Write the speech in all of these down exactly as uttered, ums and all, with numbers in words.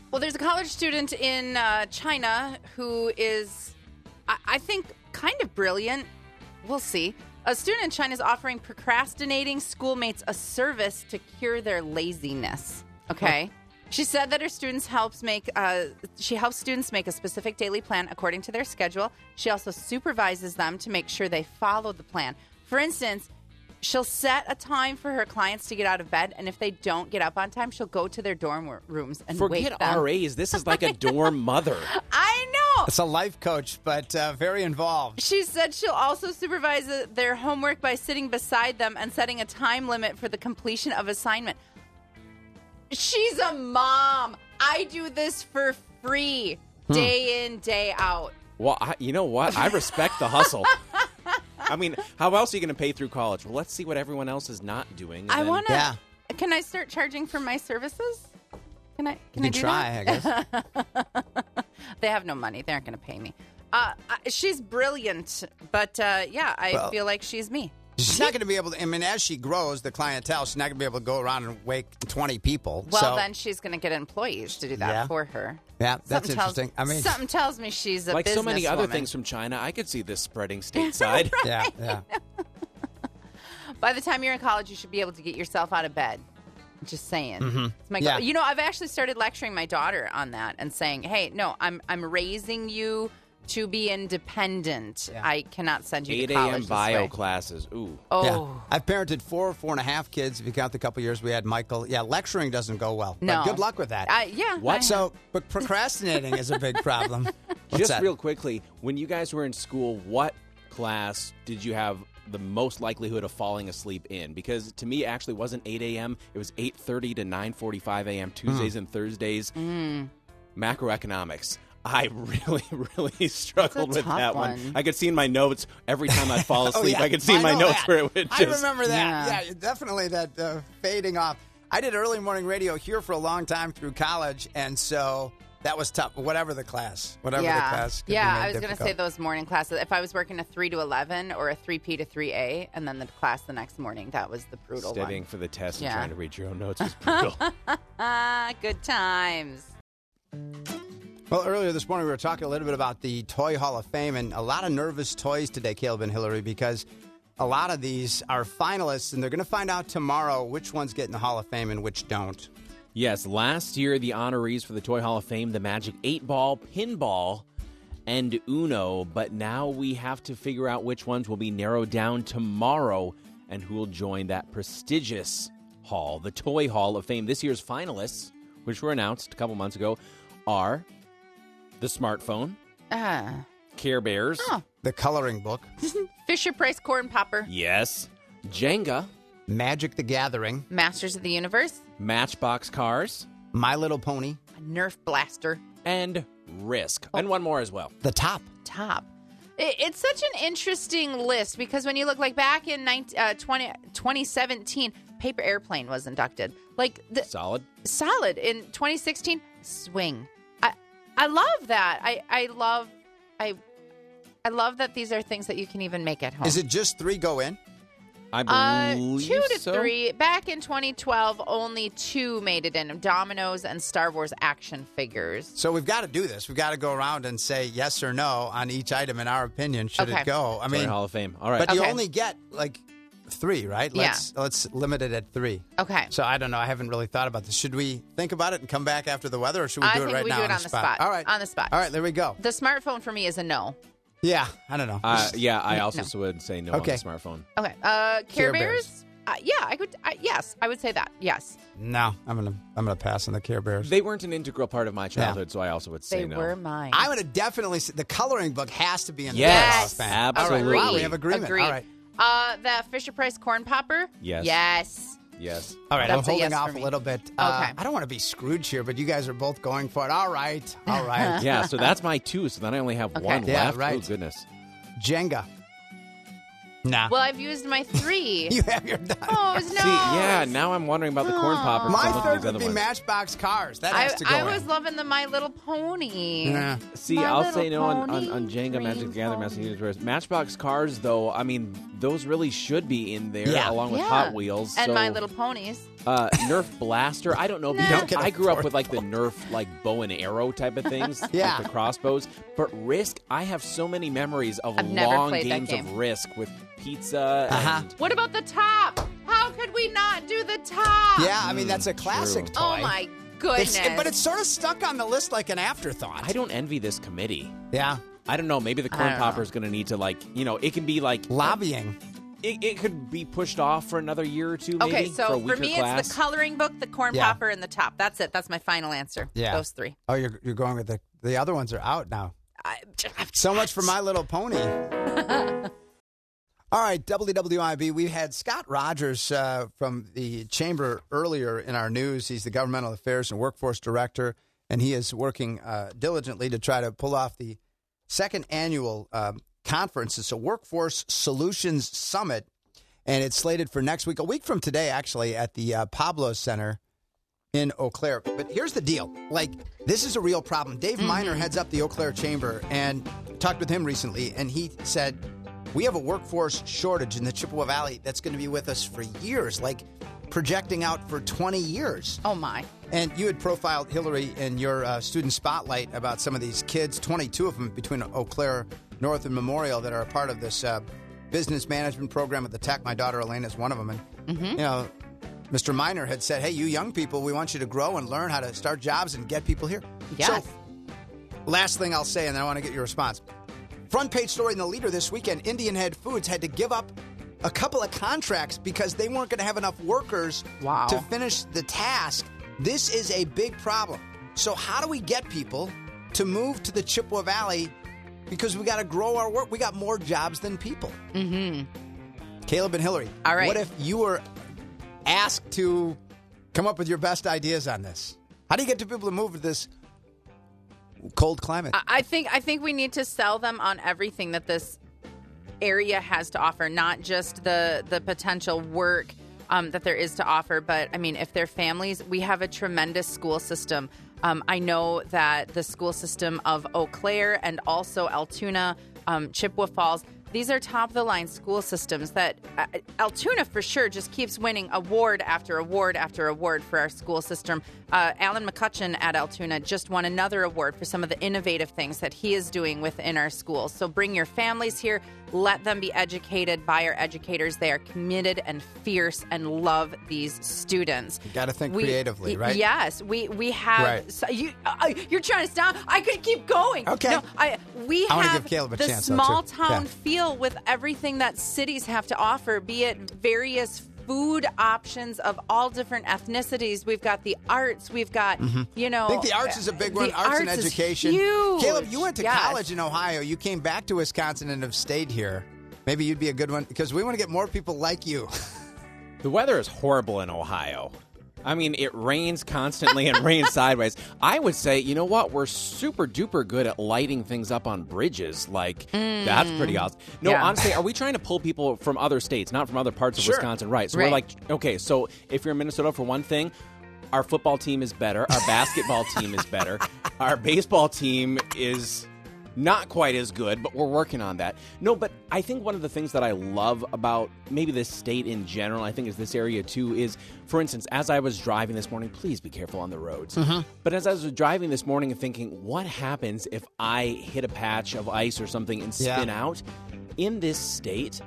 Well, there's a college student in uh, China who is, I-, I think, kind of brilliant. We'll see. A student in China is offering procrastinating schoolmates a service to cure their laziness. Okay. Huh. She said that her students helps make. Uh, she helps students make a specific daily plan according to their schedule. She also supervises them to make sure they follow the plan. For instance, she'll set a time for her clients to get out of bed, and if they don't get up on time, she'll go to their dorm rooms and Forget wake them. R As. This is like a dorm mother. I know. It's a life coach, but uh, very involved. She said she'll also supervise their homework by sitting beside them and setting a time limit for the completion of assignment. She's a mom. I do this for free, hmm. day in, day out. Well, I, you know what? I respect the hustle. I mean, how else are you going to pay through college? Well, let's see what everyone else is not doing. I then... want to. Yeah. Can I start charging for my services? Can I? Can you I do try, that? I guess. They have no money. They aren't going to pay me. Uh, she's brilliant, but uh, yeah, I well, feel like she's me. She's not going to be able to, I mean, as she grows, the clientele, she's not going to be able to go around and wake twenty people. Well, so. then she's going to get employees to do that yeah. for her. Yeah, that's something interesting. Tells, I mean, something tells me she's a like so many other woman. things from China. I could see this spreading stateside. Right. Yeah, yeah. By the time you're in college, you should be able to get yourself out of bed. Just saying. Mm-hmm. It's my yeah. You know, I've actually started lecturing my daughter on that and saying, "Hey, no, I'm I'm raising you to be independent. Yeah. I cannot send you to college." eight a.m. bio classes. Ooh. Oh. Yeah. I've parented four, four and a half kids. If you count the couple years we had Michael. Yeah, lecturing doesn't go well. No. But good luck with that. Uh, yeah. What? So, but procrastinating is a big problem. What's Just that? real quickly, when you guys were in school, what class did you have the most likelihood of falling asleep in? Because to me, it actually wasn't eight a.m. It was eight thirty to nine forty-five a.m. Tuesdays mm. and Thursdays. Mm. Macroeconomics. I really, really struggled with that one. one. I could see in my notes every time I'd fall asleep. oh, yeah. I could see in I my know notes that. where it would just... I remember that. Yeah, yeah definitely that uh, fading off. I did early morning radio here for a long time through college, and so that was tough. Whatever the class, whatever yeah. the class. Could yeah, be I was going to say those morning classes. If I was working a three to eleven or a three P to three A, and then the class the next morning, that was the brutal Studying one. for the test yeah. and trying to read your own notes was brutal. Good times. Well, earlier this morning we were talking a little bit about the Toy Hall of Fame, and a lot of nervous toys today, Caleb and Hillary, because a lot of these are finalists, and they're going to find out tomorrow which ones get in the Hall of Fame and which don't. Yes, last year the honorees for the Toy Hall of Fame, the Magic eight Ball, Pinball, and Uno, but now we have to figure out which ones will be narrowed down tomorrow and who will join that prestigious hall, the Toy Hall of Fame. This year's finalists, which were announced a couple months ago, are the smartphone, uh, Care Bears, oh. the coloring book, Fisher-Price Corn Popper, yes, Jenga, Magic the Gathering, Masters of the Universe, Matchbox Cars, My Little Pony, Nerf Blaster, and Risk, oh. and one more as well. The Top. Top. It, it's such an interesting list because when you look like back in nineteen, uh, twenty, twenty seventeen, Paper Airplane was inducted. Like the, Solid. Solid. In twenty sixteen, Swing. I I love that. I, I love I I love that these are things that you can even make at home. Is it just three go in? I Uh, believe two to so. three. Back in twenty twelve, only two made it in. Dominoes and Star Wars action figures. So we've got to do this. We've got to go around and say yes or no on each item in our opinion. Should Okay. it go? I Toy mean, Hall of Fame. All right. but you Okay. only get like three, right? Yeah. Let's let's limit it at three. Okay. So I don't know. I haven't really thought about this. Should we think about it and come back after the weather, or should we I do it think right we now do it on the spot. All right. On the spot. All right. There we go. The smartphone for me is a no. Yeah. I don't know. Uh, yeah, I No. also would say no Okay. on the smartphone. Okay. Uh, Care Care, Bears. Bears? Uh, yeah, I could. Uh, yes, I would say that. Yes. no. I'm gonna I'm gonna pass on the Care Bears. They weren't an integral part of my childhood, so I also would say They no. were mine. I'm gonna definitely say the coloring book has to be in the Yes, Hall of Fame. absolutely. All right. Wow, we have agreement. Agreed. All right. Uh, the Fisher Price Corn Popper? Yes. Yes. Yes. All right, That's a I'm holding yes off for a me. little bit. Uh, Okay. I don't want to be Scrooge here, but you guys are both going for it. All right. All right. Yeah, so that's my two, so then I only have Okay. one Yeah, left. right. Oh, goodness. Jenga. Nah. Well, I've used my three. You have your done. Oh, no. See, yeah, now I'm wondering about the corn popper. My from third these would other be ones. Matchbox Cars. That I, has to go I in. was loving the My Little Pony. Yeah. See, My I'll Little say no on, on, Pony, on Jenga, Magic the Gathering, Rainbow. Massachusetts. Matchbox Cars, though, I mean, those really should be in there Yeah. along with Yeah. Hot Wheels. And so, My Little Ponies. uh, Nerf Blaster. I don't know. No. Because Don't get a I grew up fourth with like the one. Nerf like bow and arrow type of things, Yeah. like the crossbows. But Risk, I have so many memories of I've never long played that games game. of Risk with pizza. Uh-huh. and- What about the top? How could we not do the top? Yeah, I mean, that's a classic true. toy. Oh, my goodness. It's, but it's sort of stuck on the list like an afterthought. I don't envy this committee. Yeah. I don't know. Maybe the corn don't popper know. is going to need to like, you know, it can be like Lobbying. It, it could be pushed off for another year or two, maybe. Okay, for, a so weaker for me, class. it's the coloring book, the corn Yeah. popper, and the top. That's it. That's my final answer. Yeah. Those three. Oh, you're, you're going with the, the other ones are out now. I, So much for My Little Pony. All right, W W I B. We had Scott Rogers uh, from the Chamber earlier in our news. He's the Governmental Affairs and Workforce Director, and he is working uh, diligently to try to pull off the second annual um, conference. It's a Workforce Solutions Summit, and it's slated for next week, a week from today, actually, at the uh, Pablo Center in Eau Claire. But here's the deal. Like, this is a real problem. Dave Miner heads up the Eau Claire Chamber, and talked with him recently, and he said, we have a workforce shortage in the Chippewa Valley that's going to be with us for years, like projecting out for twenty years. oh, my. And you had profiled, Hillary, in your uh, student spotlight about some of these kids, twenty-two of them between Eau Claire North and Memorial, that are a part of this uh, business management program at the Tech. My daughter Elena is one of them. And, you know, Mister Miner had said, hey, you young people, we want you to grow and learn how to start jobs and get people here. Yes. So, last thing I'll say, and then I want to get your response. Front page story in the Leader this weekend, Indian Head Foods had to give up a couple of contracts because they weren't going to have enough workers Wow. to finish the task. This is a big problem. So how do we get people to move to the Chippewa Valley? Because we got to grow our work. We got more jobs than people. Mm-hmm. Caleb and Hillary. All right. What if you were asked to come up with your best ideas on this? How do you get to people to move to this cold climate? I- I think I think we need to sell them on everything that this area has to offer, not just the the potential work um, that there is to offer, but I mean, if they're families, we have a tremendous school system. Um, I know that the school system of Eau Claire and also Altoona, um, Chippewa Falls, these are top-of-the-line school systems that uh, Altoona, for sure, just keeps winning award after award after award for our school system. Uh, Alan McCutcheon at Altoona just won another award for some of the innovative things that he is doing within our schools. So bring your families here. Let them be educated by our educators. They are committed and fierce and love these students. You got to think We- creatively, y- right? Yes, we we have. Right. So you uh, you're trying to stop. I could keep going. Okay. No, I we I wanna have give Caleb a the chance, though, small too. town Yeah. feel with everything that cities have to offer, be it various food options of all different ethnicities. We've got the arts. We've got, you know. I think the arts is a big one. the Arts, and arts is education. huge. Caleb, you went to Yes. college in Ohio. You came back to Wisconsin and have stayed here. Maybe you'd be a good one because we want to get more people like you. The weather is horrible in Ohio. I mean, it rains constantly and rains sideways. I would say, you know what? We're super duper good at lighting things up on bridges. Like, that's pretty awesome. No, Yeah. honestly, are we trying to pull people from other states, not from other parts of Sure. Wisconsin? Right. So Right. we're like, okay, so if you're in Minnesota, for one thing, our football team is better. Our basketball team is better. Our baseball team is not quite as good, but we're working on that. No, but I think one of the things that I love about maybe this state in general, I think is this area too, is, for instance, as I was driving this morning, please be careful on the roads. But as I was driving this morning and thinking, what happens if I hit a patch of ice or something and Yeah. spin out? In this state,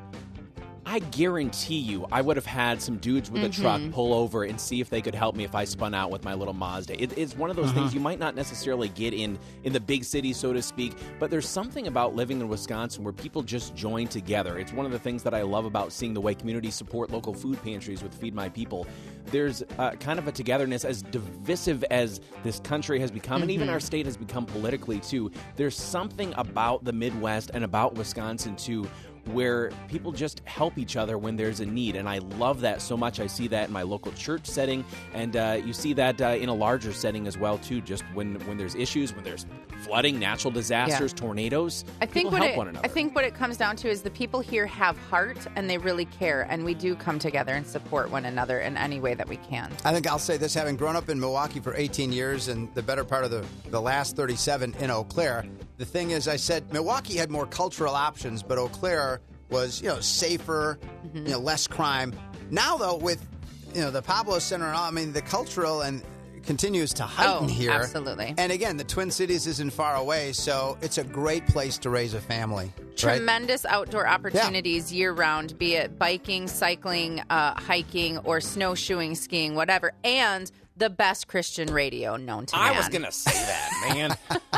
I guarantee you I would have had some dudes with a truck pull over and see if they could help me if I spun out with my little Mazda. It, it's one of those things you might not necessarily get in, in the big city, so to speak, but there's something about living in Wisconsin where people just join together. It's one of the things that I love about seeing the way communities support local food pantries with Feed My People. There's uh, kind of a togetherness, as divisive as this country has become, and even our state has become politically too. There's something about the Midwest and about Wisconsin too, where people just help each other when there's a need. And I love that so much. I see that in my local church setting, and uh, you see that uh, in a larger setting as well, too, just when, when there's issues, when there's flooding, natural disasters, Yeah. tornadoes, I think people what help it, one another. I think what it comes down to is the people here have heart and they really care, and we do come together and support one another in any way that we can. I think I'll say this, having grown up in Milwaukee for eighteen years and the better part of the, the last thirty-seven in Eau Claire, the thing is, I said Milwaukee had more cultural options, but Eau Claire was, you know, safer, Mm-hmm. you know, less crime. Now, though, with, you know, the Pablo Center and all, I mean, the cultural and continues to heighten Oh, here. absolutely. And again, the Twin Cities isn't far away, so it's a great place to raise a family. Right? Tremendous outdoor opportunities year round, be it biking, cycling, uh, hiking, or snowshoeing, skiing, whatever. And the best Christian radio known to man. I was going to say that, man.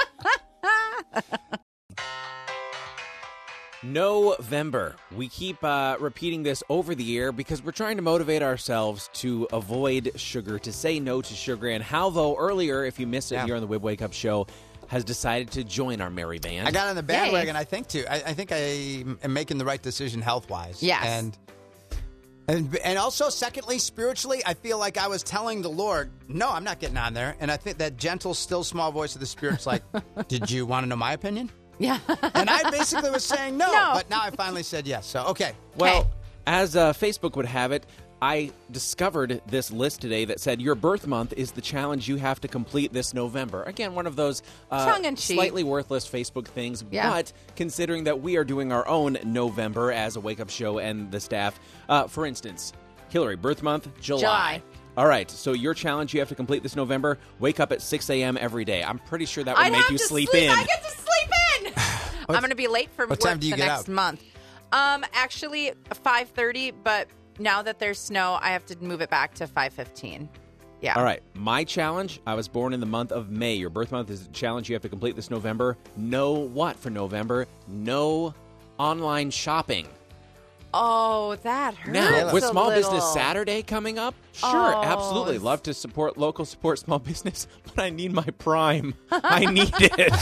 November. We keep uh, repeating this over the year because we're trying to motivate ourselves to avoid sugar, to say no to sugar. And Hal, though, earlier, if you missed it Yeah. here on the Wib Wake Up Show, has decided to join our merry band. I got on the bandwagon, I think, too. I, I think I am making the right decision health-wise. Yes. And, and and also, secondly, spiritually, I feel like I was telling the Lord, no, I'm not getting on there. And I think that gentle, still, small voice of the Spirit's like, did you want to know my opinion? Yeah. And I basically was saying no, No. but now I finally said yes. So, okay. Well, Okay. as uh, Facebook would have it, I discovered this list today that said your birth month is the challenge you have to complete this November. Again, one of those uh, Tongue-in-cheek. slightly worthless Facebook things. Yeah. But considering that we are doing our own November as a wake-up show and the staff, uh, for instance, Hillary, birth month, July. July. All right, so your challenge you have to complete this November, wake up at six a.m. every day. I'm pretty sure that would I'd make have you to sleep, sleep in. I get to sleep in. I'm going to be late for what work time do you the get next out? month. Um, actually, five thirty, but now that there's snow, I have to move it back to five fifteen. Yeah. All right. My challenge, I was born in the month of May. Your birth month is a challenge you have to complete this November. No what for November? No online shopping. Oh, that hurts. Now, with a Small little. Business Saturday coming up, sure, Oh, absolutely. s- Love to support local, support small business, but I need my Prime. I need it.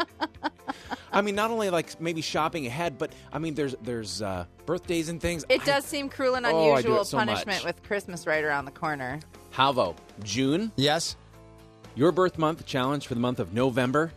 I mean, not only like maybe shopping ahead, but I mean, there's there's uh, birthdays and things. It I- does seem cruel and Oh, I do unusual it so punishment much. with Christmas right around the corner. Halvo, June, Yes. your birth month challenge for the month of November.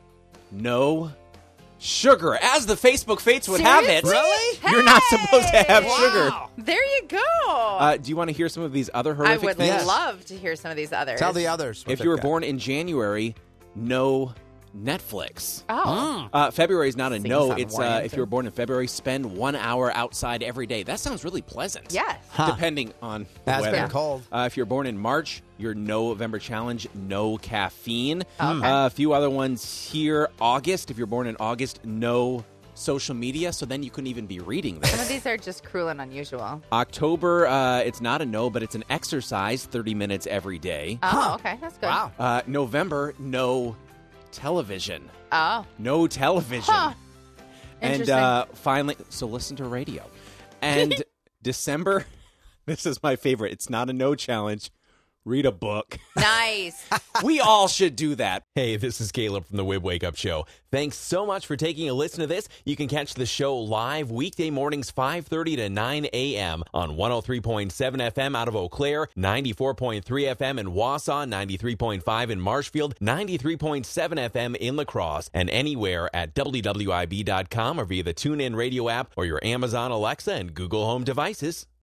No sugar. As the Facebook fates would have it. Seriously? Really? You're not supposed to have Wow. sugar. There you go. Uh, do you want to hear some of these other I horrific would things? Yes. love to hear some of these others. Tell the others. what If they've you were got. born in January, no Netflix. Oh. Uh, February is not a Seems no. It's uh, unwarranted. if you were born in February, spend one hour outside every day. That sounds really pleasant. Yes. Huh. Depending on That's weather. been cold. Uh, if you're born in March, your November challenge, no caffeine. Okay. Uh, a few other ones here. August, if you're born in August, no social media. So then you couldn't even be reading this. Some of these are just cruel and unusual. October, uh, it's not a no, but it's an exercise, thirty minutes every day. Oh, okay. That's good. Wow. Uh, November, no television. Oh. No television. Huh. And Interesting. uh, finally, so listen to radio. And December, this is my favorite. It's not a no challenge. Read a book. Nice. We all should do that. Hey, this is Caleb from the Wib Wake Up Show. Thanks so much for taking a listen to this. You can catch the show live weekday mornings five thirty to nine a.m. on one oh three point seven F M out of Eau Claire, ninety-four point three F M in Wausau, ninety-three point five in Marshfield, ninety-three point seven F M in La Crosse, and anywhere at W W I B dot com or via the TuneIn radio app or your Amazon Alexa and Google Home devices.